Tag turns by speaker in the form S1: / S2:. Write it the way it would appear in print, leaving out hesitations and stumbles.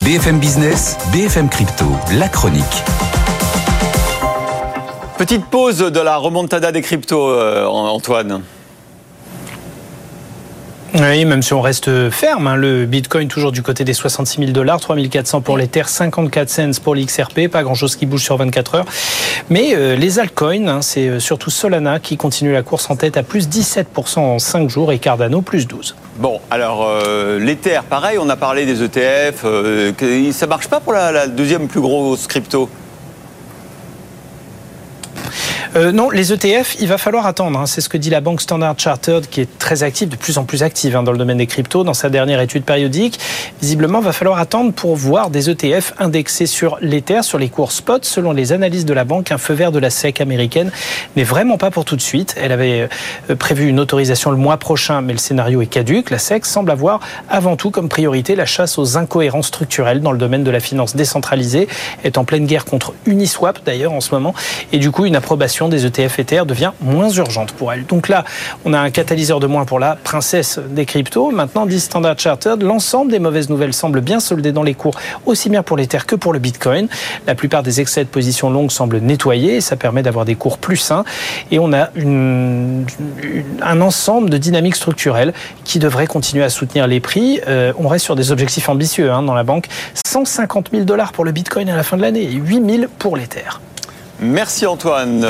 S1: BFM Business, BFM Crypto, la chronique.
S2: Petite pause de la remontada des cryptos, Antoine.
S3: Oui, même si on reste ferme, le Bitcoin toujours du côté des 66 000 $, 3 400 pour l'Ether, 54 cents pour l'XRP, pas grand chose qui bouge sur 24 heures. Mais les altcoins, c'est surtout Solana qui continue la course en tête à plus 17% en 5 jours et Cardano plus 12%.
S2: Bon, alors l'Ether, pareil, on a parlé des ETF, ça marche pas pour la deuxième plus grosse crypto?
S3: Non, les ETF, il va falloir attendre. C'est ce que dit la banque Standard Chartered, qui est très active, de plus en plus active dans le domaine des cryptos. Dans sa dernière étude périodique, visiblement, il va falloir attendre pour voir des ETF indexés sur l'Ether, sur les cours spot. Selon les analyses de la banque, un feu vert de la SEC américaine, mais vraiment pas pour tout de suite. Elle avait prévu une autorisation le mois prochain, mais le scénario est caduc. La SEC semble avoir avant tout comme priorité la chasse aux incohérences structurelles dans le domaine de la finance décentralisée. Elle est en pleine guerre contre Uniswap, d'ailleurs, en ce moment. Et du coup, une approbation des ETF Ether devient moins urgente pour elle. Donc là, on a un catalyseur de moins pour la princesse des cryptos. Maintenant, dit Standard Chartered, l'ensemble des mauvaises nouvelles semblent bien soldées dans les cours, aussi bien pour l'Ether que pour le Bitcoin. La plupart des excès de positions longues semblent nettoyés et ça permet d'avoir des cours plus sains. Et on a un ensemble de dynamiques structurelles qui devraient continuer à soutenir les prix. On reste sur des objectifs ambitieux dans la banque. 150 000 $ pour le Bitcoin à la fin de l'année et 8 000 pour l'Ether.
S2: Merci Antoine.